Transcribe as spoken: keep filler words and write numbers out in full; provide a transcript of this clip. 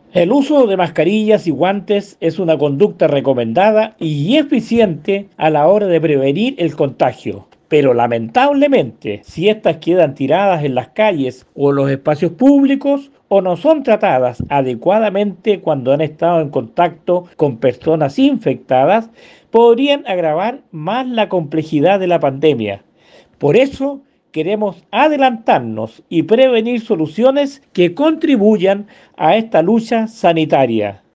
El uso de mascarillas y guantes es una conducta recomendada y eficiente a la hora de prevenir el contagio. Pero lamentablemente, si estas quedan tiradas en las calles o en los espacios públicos o no son tratadas adecuadamente cuando han estado en contacto con personas infectadas, podrían agravar más la complejidad de la pandemia. Por eso queremos adelantarnos y prevenir soluciones que contribuyan a esta lucha sanitaria.